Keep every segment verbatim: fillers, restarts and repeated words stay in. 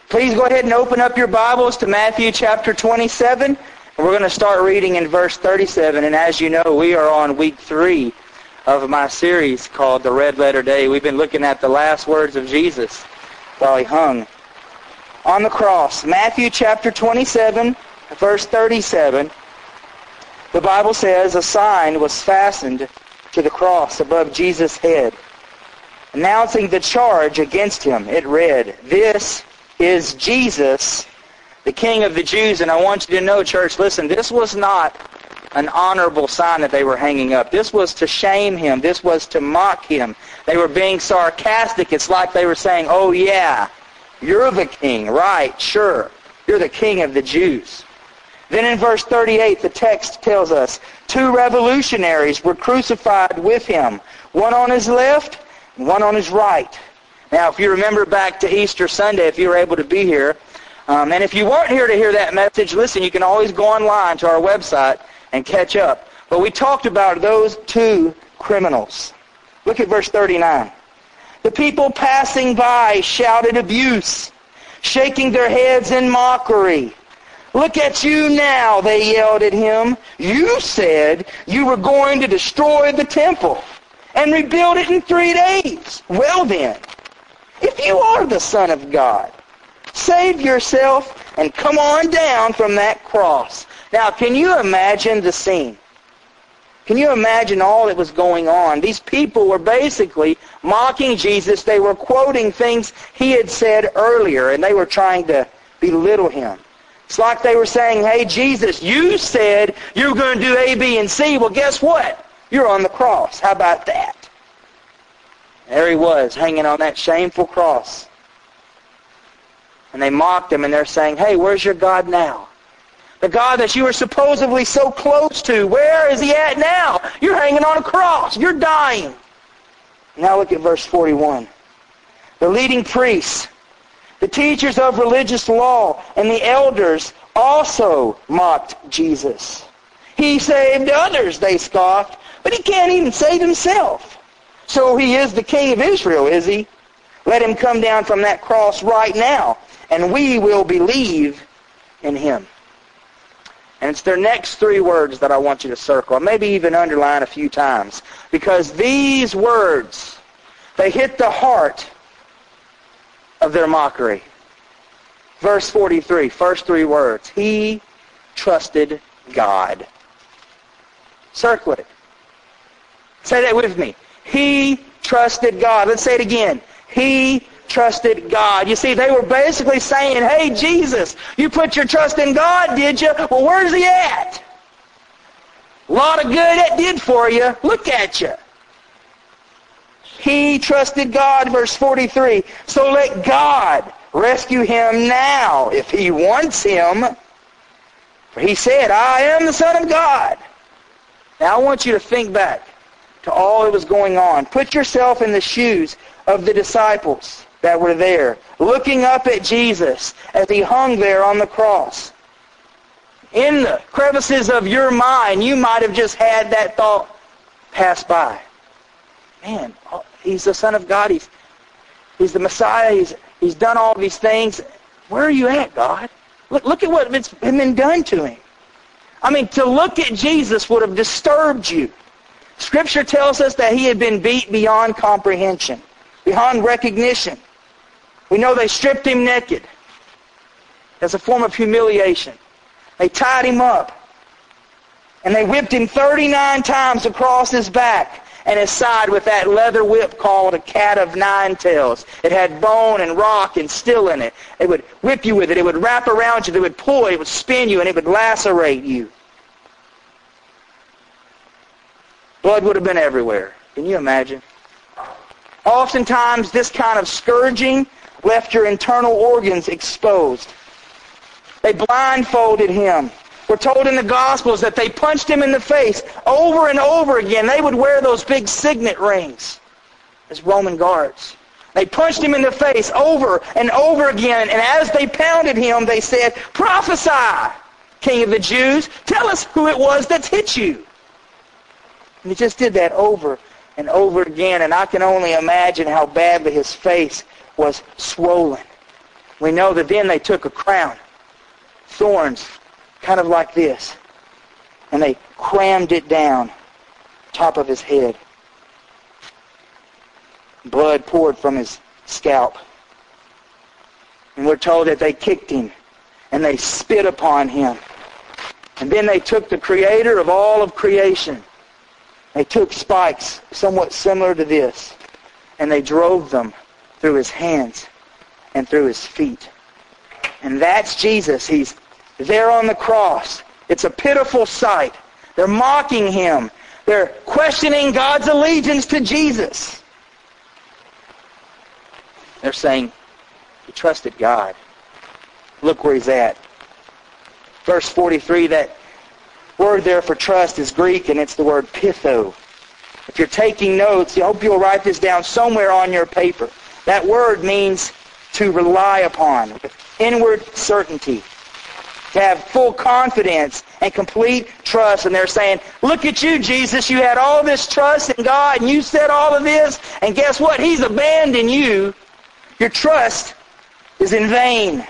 Please go ahead and open up your Bibles to Matthew chapter twenty-seven. And we're going to start reading in verse thirty-seven. And as you know, we are on week three of my series called The Red Letter Day. We've been looking at the last words of Jesus while he hung on the cross. Matthew chapter twenty-seven, verse thirty-seven. The Bible says, a sign was fastened to the cross above Jesus' head, announcing the charge against him. It read, "This is Jesus, the King of the Jews." And I want you to know, church, listen, this was not an honorable sign that they were hanging up. This was to shame him. This was to mock him. They were being sarcastic. It's like they were saying, oh yeah, you're the king, right, sure. You're the King of the Jews. Then in verse thirty-eight, the text tells us, two revolutionaries were crucified with him, one on his left and one on his right. Now, if you remember back to Easter Sunday, if you were able to be here, um, and if you weren't here to hear that message, listen, you can always go online to our website and catch up. But we talked about those two criminals. Look at verse thirty-nine. The people passing by shouted abuse, shaking their heads in mockery. "Look at you now," they yelled at him. "You said you were going to destroy the temple and rebuild it in three days. Well then, if you are the Son of God, save yourself and come on down from that cross." Now, can you imagine the scene? Can you imagine all that was going on? These people were basically mocking Jesus. They were quoting things he had said earlier, and they were trying to belittle him. It's like they were saying, hey, Jesus, you said you were going to do A, B, and C. Well, guess what? You're on the cross. How about that? There he was, hanging on that shameful cross. And they mocked him, and they're saying, hey, where's your God now? The God that you were supposedly so close to, where is he at now? You're hanging on a cross. You're dying. Now look at verse forty-one. The leading priests, the teachers of religious law, and the elders also mocked Jesus. He saved others, they scoffed, but he can't even save himself. So he is the King of Israel, is he? Let him come down from that cross right now, and we will believe in him. And it's their next three words that I want you to circle, maybe even underline a few times, because these words, they hit the heart of their mockery. Verse forty-three, first three words, he trusted God. Circle it. Say that with me. He trusted God. Let's say it again. He trusted God. You see, they were basically saying, hey, Jesus, you put your trust in God, did you? Well, where's he at? A lot of good that did for you. Look at you. He trusted God, verse forty-three. So let God rescue him now if he wants him. For he said, I am the Son of God. Now I want you to think back to all that was going on. Put yourself in the shoes of the disciples that were there, looking up at Jesus as he hung there on the cross. In the crevices of your mind, you might have just had that thought pass by. Man, he's the Son of God. He's, he's the Messiah. He's, he's done all these things. Where are you at, God? Look, look at what has been done to him. I mean, to look at Jesus would have disturbed you. Scripture tells us that he had been beat beyond comprehension, beyond recognition. We know they stripped him naked as a form of humiliation. They tied him up, and they whipped him thirty-nine times across his back and his side with that leather whip called a cat of nine tails. It had bone and rock and steel in it. It would whip you with it. It would wrap around you. It would pull. It would spin you, and it would lacerate you. Blood would have been everywhere. Can you imagine? Oftentimes, this kind of scourging left your internal organs exposed. They blindfolded him. We're told in the Gospels that they punched him in the face over and over again. They would wear those big signet rings as Roman guards. They punched him in the face over and over again, and as they pounded him, they said, prophesy, King of the Jews. Tell us who it was that's hit you. And he just did that over and over again, and I can only imagine how badly his face was swollen. We know that then they took a crown, thorns, kind of like this, and they crammed it down top of his head. Blood poured from his scalp. And we're told that they kicked him and they spit upon him. And then they took the creator of all of creation. They took spikes somewhat similar to this, and they drove them through his hands and through his feet. And that's Jesus. He's there on the cross. It's a pitiful sight. They're mocking him. They're questioning God's allegiance to Jesus. They're saying, he trusted God. Look where he's at. Verse forty-three, that word there for trust is Greek, and it's the word pitho. If you're taking notes, I hope you'll write this down somewhere on your paper. That word means to rely upon, with inward certainty, to have full confidence and complete trust. And they're saying, look at you, Jesus. You had all this trust in God, and you said all of this, and guess what? He's abandoned you. Your trust is in vain.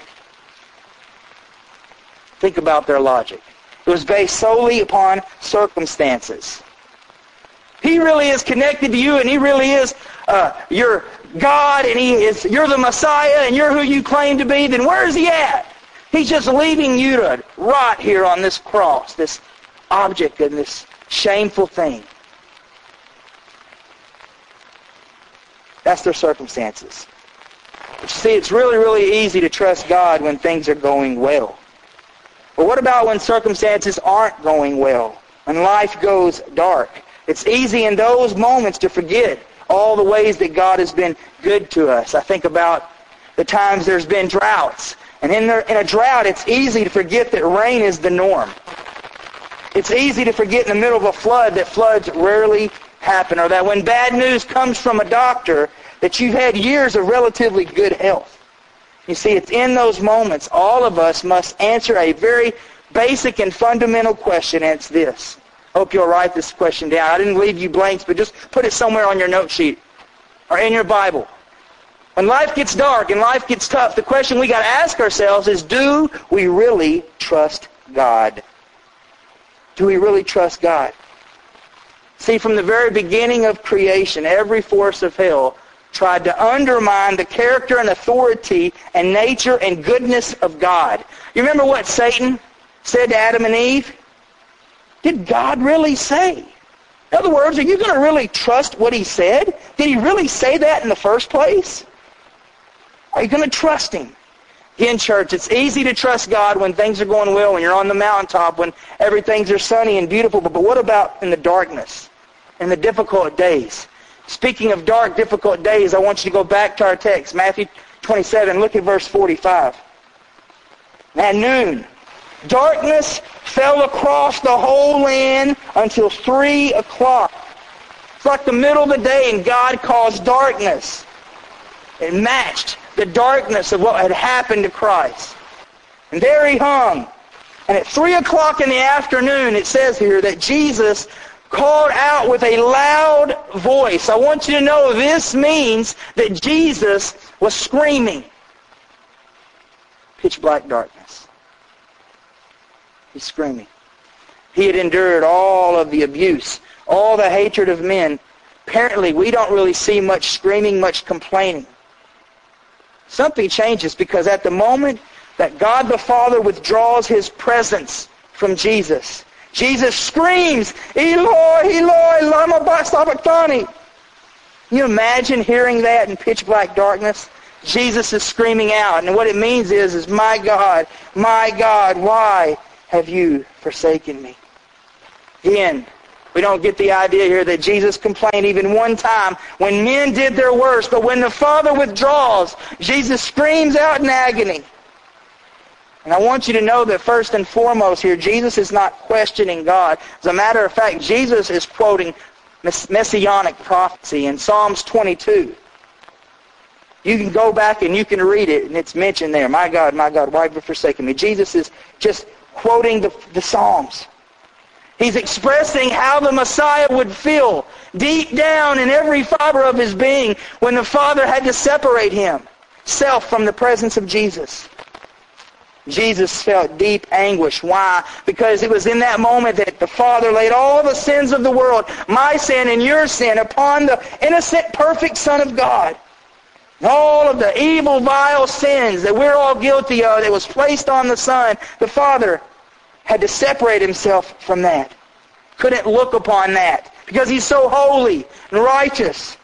Think about their logic. It was based solely upon circumstances. He really is connected to you, and he really is uh, your God, and he is you're the Messiah, and you're who you claim to be. Then where is he at? He's just leaving you to rot here on this cross, this object and this shameful thing. That's their circumstances. But you see, it's really, really easy to trust God when things are going well. But what about when circumstances aren't going well? When life goes dark? It's easy in those moments to forget all the ways that God has been good to us. I think about the times there's been droughts. And in, there, in a drought, it's easy to forget that rain is the norm. It's easy to forget in the middle of a flood that floods rarely happen, or that when bad news comes from a doctor, that you've had years of relatively good health. You see, it's in those moments all of us must answer a very basic and fundamental question, and it's this. I hope you'll write this question down. I didn't leave you blanks, but just put it somewhere on your note sheet or in your Bible. When life gets dark and life gets tough, the question we got to ask ourselves is, do we really trust God? Do we really trust God? See, from the very beginning of creation, every force of hell tried to undermine the character and authority and nature and goodness of God. You remember what Satan said to Adam and Eve? Did God really say? In other words, are you going to really trust what he said? Did he really say that in the first place? Are you going to trust him? Again, church, it's easy to trust God when things are going well, when you're on the mountaintop, when everything's are sunny and beautiful. But, but what about in the darkness, in the difficult days? Speaking of dark, difficult days, I want you to go back to our text, Matthew twenty-seven. Look at verse forty-five. At noon, darkness fell across the whole land until three o'clock. It's like the middle of the day, and God caused darkness. It matched the darkness of what had happened to Christ. And there he hung. And at three o'clock in the afternoon, it says here that Jesus called out with a loud voice. I want you to know this means that Jesus was screaming. Pitch black darkness. He's screaming. He had endured all of the abuse, all the hatred of men. Apparently, we don't really see much screaming, much complaining. Something changes, because at the moment that God the Father withdraws his presence from Jesus, Jesus screams, Eloi, Eloi, lama sabachthani. Can you imagine hearing that in pitch black darkness? Jesus is screaming out, and what it means is, is my God, my God, why have you forsaken me? Again, we don't get the idea here that Jesus complained even one time when men did their worst, but when the Father withdraws, Jesus screams out in agony. And I want you to know that first and foremost here, Jesus is not questioning God. As a matter of fact, Jesus is quoting messianic prophecy in Psalms twenty-two. You can go back and you can read it, and it's mentioned there. My God, my God, why have you forsaken me? Jesus is just quoting the, the Psalms. He's expressing how the Messiah would feel deep down in every fiber of his being when the Father had to separate him. himself from the presence of Jesus. Jesus felt deep anguish. Why? Because it was in that moment that the Father laid all the sins of the world, my sin and your sin, upon the innocent, perfect Son of God. All of the evil, vile sins that we're all guilty of that was placed on the Son, the Father had to separate himself from that. Couldn't look upon that because he's so holy and righteous.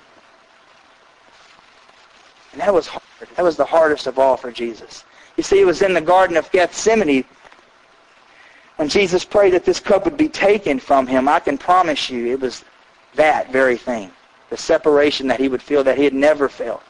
And that was hard. That was the hardest of all for Jesus. You see, it was in the Garden of Gethsemane when Jesus prayed that this cup would be taken from him. I can promise you it was that very thing. The separation that he would feel that he had never felt.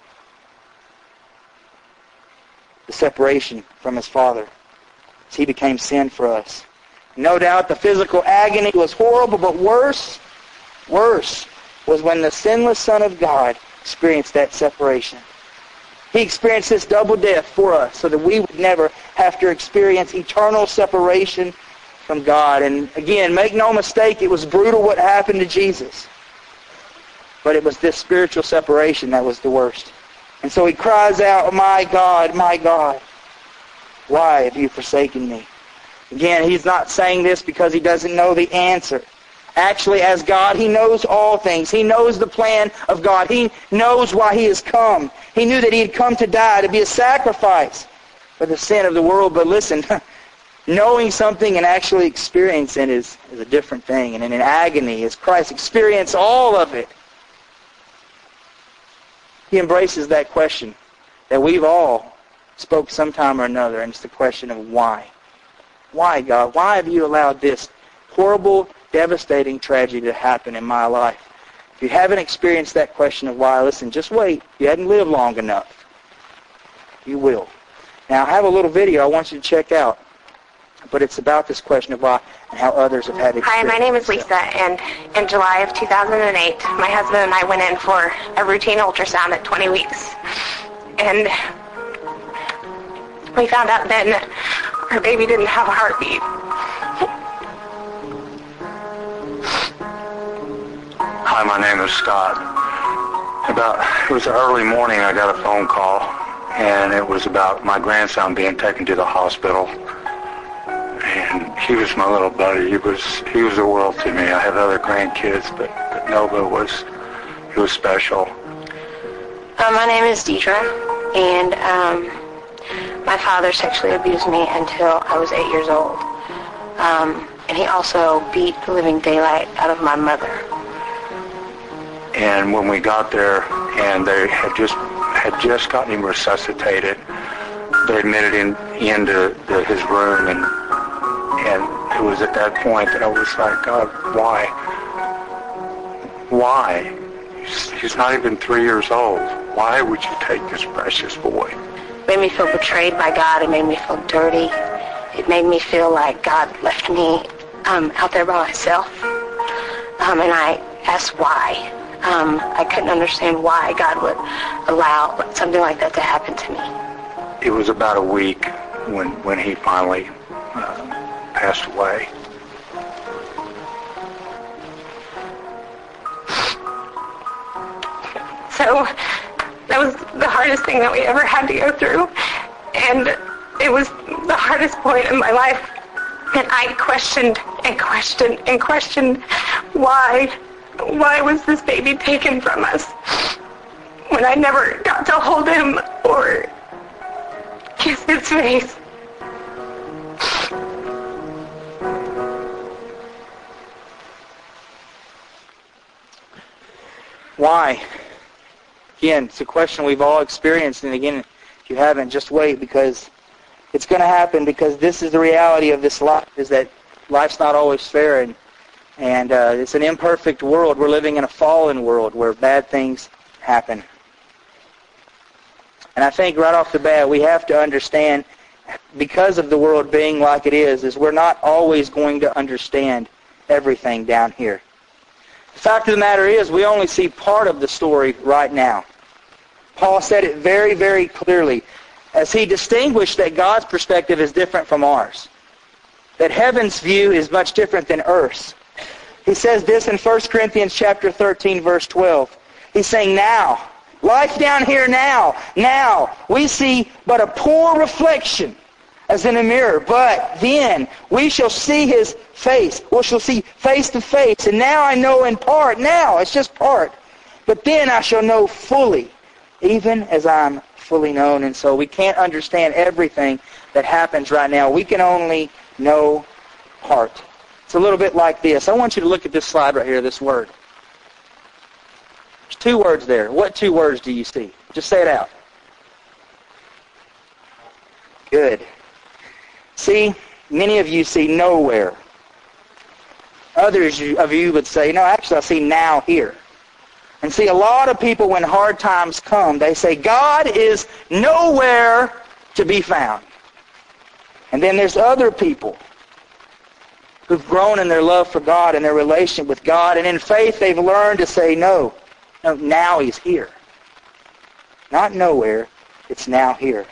The separation from his Father. As he became sin for us. No doubt the physical agony was horrible, but worse, worse was when the sinless Son of God experienced that separation. He experienced this double death for us so that we would never have to experience eternal separation from God. And again, make no mistake, it was brutal what happened to Jesus. But it was this spiritual separation that was the worst. And so he cries out, my God, my God, why have you forsaken me? Again, he's not saying this because he doesn't know the answer. Actually, as God, he knows all things. He knows the plan of God. He knows why he has come. He knew that he had come to die, to be a sacrifice for the sin of the world. But listen, knowing something and actually experiencing it is, is a different thing. And in agony, as Christ experienced all of it, he embraces that question that we've all spoke sometime or another, and it's the question of why. Why, God? Why have you allowed this horrible, devastating tragedy to happen in my life? If you haven't experienced that question of why, listen, just wait. You hadn't lived long enough. You will. Now, I have a little video I want you to check out, but it's about this question of why and how others have had experience. Hi, my name is Lisa, and in July of two thousand eight, my husband and I went in for a routine ultrasound at twenty weeks. And we found out then that our baby didn't have a heartbeat. Hi, my name is Scott. About, it was early morning, I got a phone call, and it was about my grandson being taken to the hospital. And he was my little buddy. He was he was the world to me. I have other grandkids, but, but Nova was, he was special. Uh, my name is Deidre, and um, my father sexually abused me until I was eight years old. Um, and he also beat the living daylight out of my mother. And when we got there, and they had just had just gotten him resuscitated, they admitted him into the, his room, and and it was at that point that I was like, God, why? Why? He's, he's not even three years old. Why would you take this precious boy? It made me feel betrayed by God. It made me feel dirty. It made me feel like God left me um, out there by myself. Um, and I asked why. Um, I couldn't understand why God would allow something like that to happen to me. It was about a week when when he finally uh, passed away. So that was the hardest thing that we ever had to go through. And it was the hardest point in my life. And I questioned and questioned and questioned why. Why was this baby taken from us when I never got to hold him or kiss his face? Why? Again, it's a question we've all experienced, and again, if you haven't, just wait, because it's going to happen, because this is the reality of this life, is that life's not always fair, and And uh, it's an imperfect world. We're living in a fallen world where bad things happen. And I think right off the bat we have to understand, because of the world being like it is, is we're not always going to understand everything down here. The fact of the matter is we only see part of the story right now. Paul said it very, very clearly as he distinguished that God's perspective is different from ours. That heaven's view is much different than earth's. He says this in First Corinthians chapter thirteen, verse twelve. He's saying, now, Life down here now. Now, we see but a poor reflection as in a mirror. But then we shall see his face. We shall see face to face. And now I know in part. Now, it's just part. But then I shall know fully, even as I'm fully known. And so we can't understand everything that happens right now. We can only know part. It's a little bit like this. I want you to look at this slide right here, this word. There's two words there. What two words do you see? Just say it out. Good. See, many of you see nowhere. Others of you would say, no, actually I see now here. And see, a lot of people, when hard times come, they say, God is nowhere to be found. And then there's other people who've grown in their love for God and their relationship with God, and in faith they've learned to say, no, no, now he's here. Not nowhere, it's now here.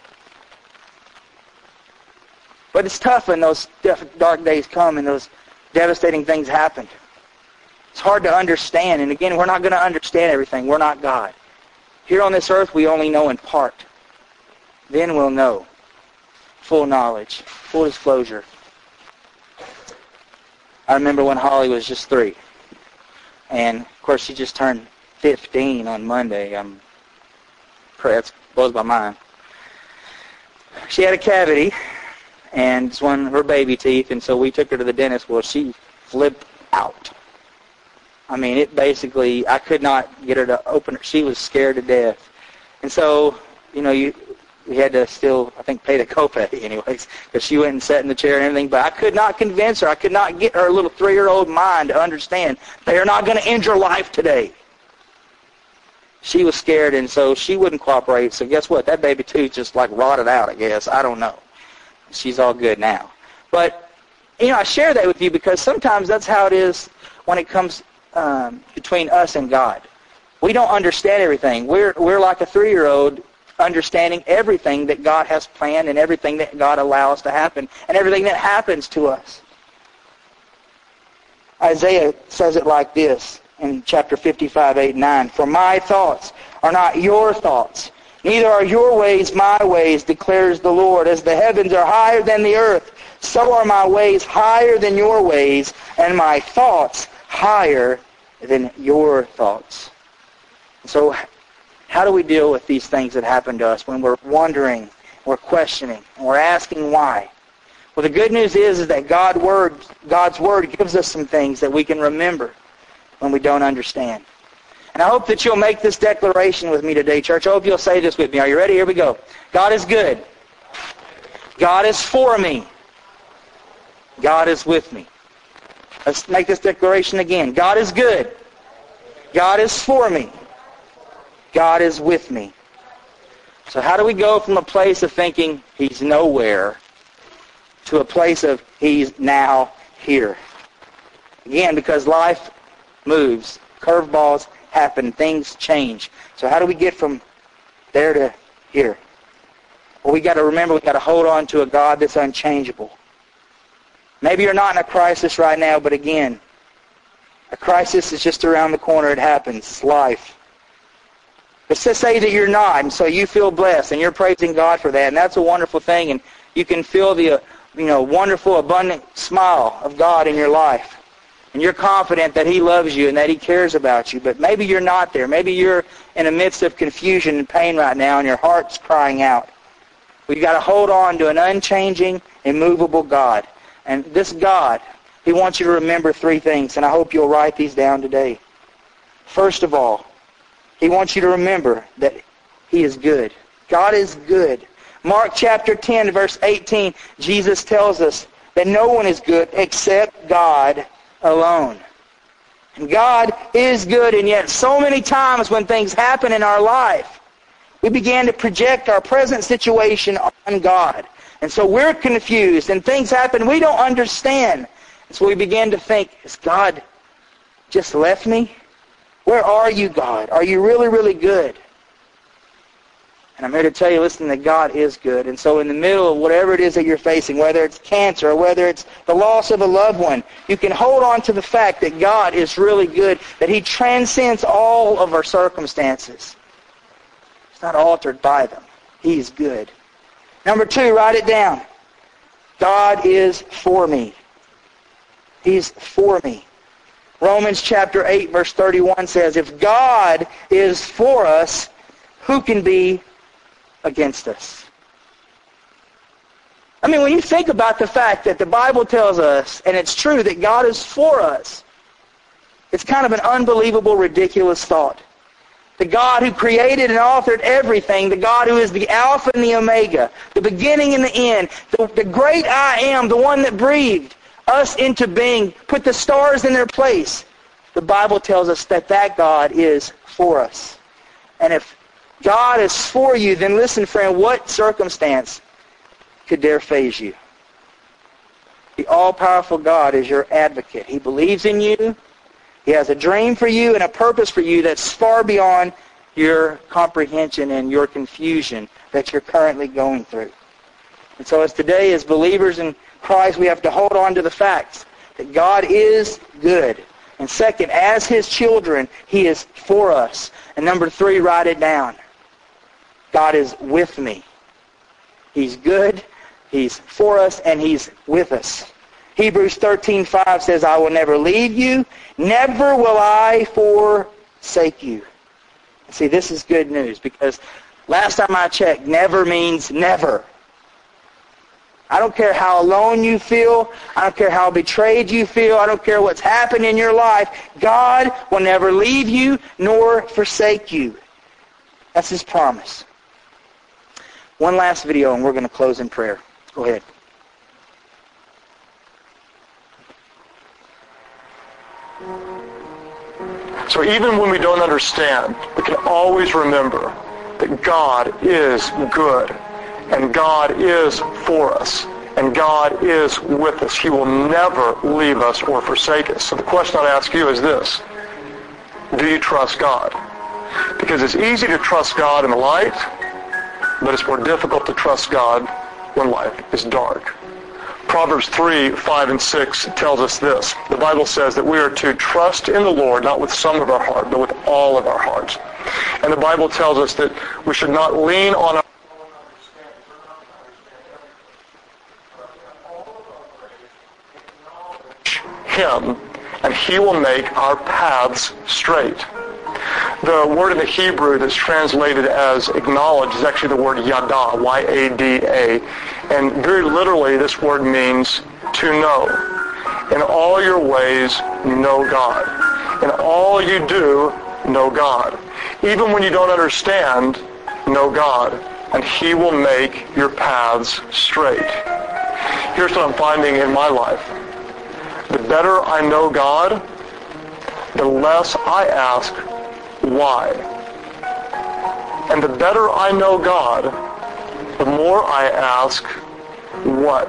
But it's tough when those dark days come and those devastating things happen. It's hard to understand, and again, we're not going to understand everything. We're not God. Here on this earth, we only know in part. Then we'll know. Full knowledge, full disclosure. I remember when Holly was just three. And, of course, she just turned fifteen on Monday. I'm, that blows my mind. She had a cavity, and it's one of her baby teeth, and so we took her to the dentist. Well, she flipped out. I mean, it basically, I could not get her to open her. She was scared to death. And so, you know, you we had to still, I think, pay the copay anyways, because she went and sat in the chair and everything. But I could not convince her. I could not get her little three-year-old mind to understand they are not going to end your life today. She was scared, and so she wouldn't cooperate. So guess what? That baby tooth just like rotted out, I guess. I don't know. She's all good now. But, you know, I share that with you because sometimes that's how it is when it comes um, between us and God. We don't understand everything. We're, we're like a three-year-old understanding everything that God has planned and everything that God allows to happen and everything that happens to us. Isaiah says it like this in chapter fifty-five, eight, nine. For my thoughts are not your thoughts, neither are your ways my ways, declares the Lord. As the heavens are higher than the earth, so are my ways higher than your ways, and my thoughts higher than your thoughts. So how do we deal with these things that happen to us when we're wondering, we're questioning, and we're asking why? Well, the good news is, is that God word, God's Word gives us some things that we can remember when we don't understand. And I hope that you'll make this declaration with me today, church. I hope you'll say this with me. Are you ready? Here we go. God is good. God is for me. God is with me. Let's make this declaration again. God is good. God is for me. God is with me. So how do we go from a place of thinking He's nowhere to a place of He's now here? Again, because life moves. Curveballs happen. Things change. So how do we get from there to here? Well, we got to remember, we got to hold on to a God that's unchangeable. Maybe you're not in a crisis right now, but again, a crisis is just around the corner. It happens. It's life. Let's just say that you're not, and so you feel blessed, and you're praising God for that, and that's a wonderful thing, and you can feel the, uh, you know, wonderful, abundant smile of God in your life, and you're confident that He loves you and that He cares about you. But maybe you're not there. Maybe you're in the midst of confusion and pain right now, and your heart's crying out. We've got to hold on to an unchanging, immovable God, and this God, He wants you to remember three things, and I hope you'll write these down today. First of all, He wants you to remember that He is good. God is good. Mark chapter ten, verse eighteen, Jesus tells us that no one is good except God alone. And God is good, and yet so many times when things happen in our life, we begin to project our present situation on God. And so we're confused, and things happen we don't understand. And so we begin to think, has God just left me? Where are you, God? Are you really, really good? And I'm here to tell you, listen, that God is good. And so in the middle of whatever it is that you're facing, whether it's cancer or whether it's the loss of a loved one, you can hold on to the fact that God is really good, that He transcends all of our circumstances. not altered by them. He's good. Number two, write it down. God is for me. He's for me. Romans chapter eight, verse thirty-one says, if God is for us, who can be against us? I mean, when you think about the fact that the Bible tells us, and it's true, that God is for us, it's kind of an unbelievable, ridiculous thought. The God who created and authored everything, the God who is the Alpha and the Omega, the beginning and the end, the, the great I Am, the one that breathed us into being, put the stars in their place. The Bible tells us that that God is for us. And if God is for you, then listen, friend, what circumstance could dare faze you? The all-powerful God is your advocate. He believes in you. He has a dream for you and a purpose for you that's far beyond your comprehension and your confusion that you're currently going through. And so as today, as believers in Christ, we have to hold on to the facts that God is good. And second, as His children, He is for us. And number three, write it down. God is with me. He's good, He's for us, and He's with us. Hebrews thirteen five says, I will never leave you, never will I forsake you. See, this is good news because last time I checked, never means never. I don't care how alone you feel. I don't care how betrayed you feel. I don't care what's happened in your life. God will never leave you nor forsake you. That's His promise. One last video and we're going to close in prayer. Go ahead. So even when we don't understand, we can always remember that God is good, and God is for us, and God is with us. He will never leave us or forsake us. So the question I'd ask you is this: do you trust God? Because it's easy to trust God in the light, but it's more difficult to trust God when life is dark. Proverbs three, five, and six tells us this. The Bible says that we are to trust in the Lord, not with some of our heart, but with all of our hearts. And the Bible tells us that we should not lean on our Him, and He will make our paths straight. The word in the Hebrew that's translated as acknowledge is actually the word yada, Y A D A. And very literally, this word means to know. In all your ways, know God. In all you do, know God. Even when you don't understand, know God. And He will make your paths straight. Here's what I'm finding in my life. The better I know God, the less I ask why. And the better I know God, the more I ask what.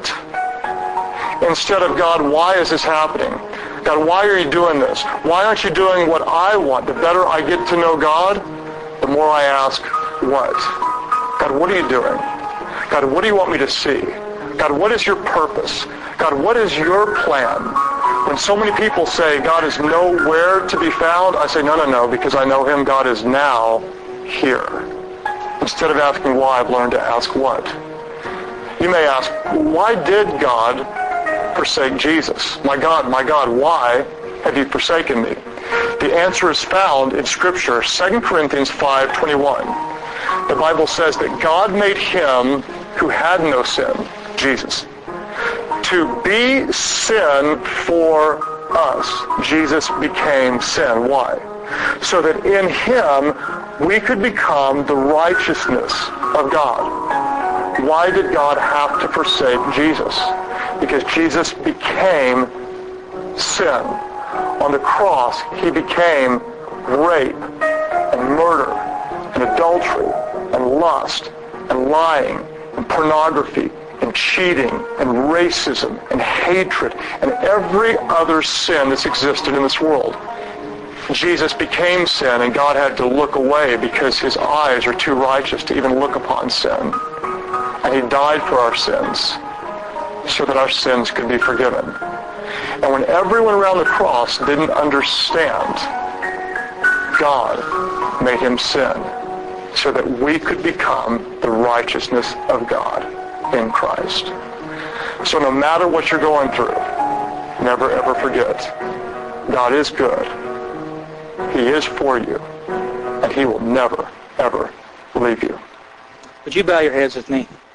Instead of, God, why is this happening? God, why are you doing this? Why aren't you doing what I want? The better I get to know God, the more I ask what. God, what are you doing? God, what do you want me to see? God, what is your purpose? God, what is your plan? When so many people say God is nowhere to be found, I say, no, no, no, because I know Him, God is now here. Instead of asking why, I've learned to ask what. You may ask, why did God forsake Jesus? My God, my God, why have you forsaken me? The answer is found in Scripture, Second Corinthians five twenty-one. The Bible says that God made Him who had no sin, Jesus, to be sin for us. Jesus became sin. Why? So that in Him we could become the righteousness of God. Why did God have to forsake Jesus? Because Jesus became sin. On the cross, He became rape and murder and adultery and lust and lying and pornography and cheating and racism and hatred and every other sin that's existed in this world. Jesus became sin, and God had to look away because His eyes are too righteous to even look upon sin. And He died for our sins so that our sins could be forgiven. And when everyone around the cross didn't understand, God made Him sin so that we could become the righteousness of God in Christ. So no matter what you're going through, never ever forget, God is good. He is for you, and he will never, ever leave you. Would you bow your heads with me?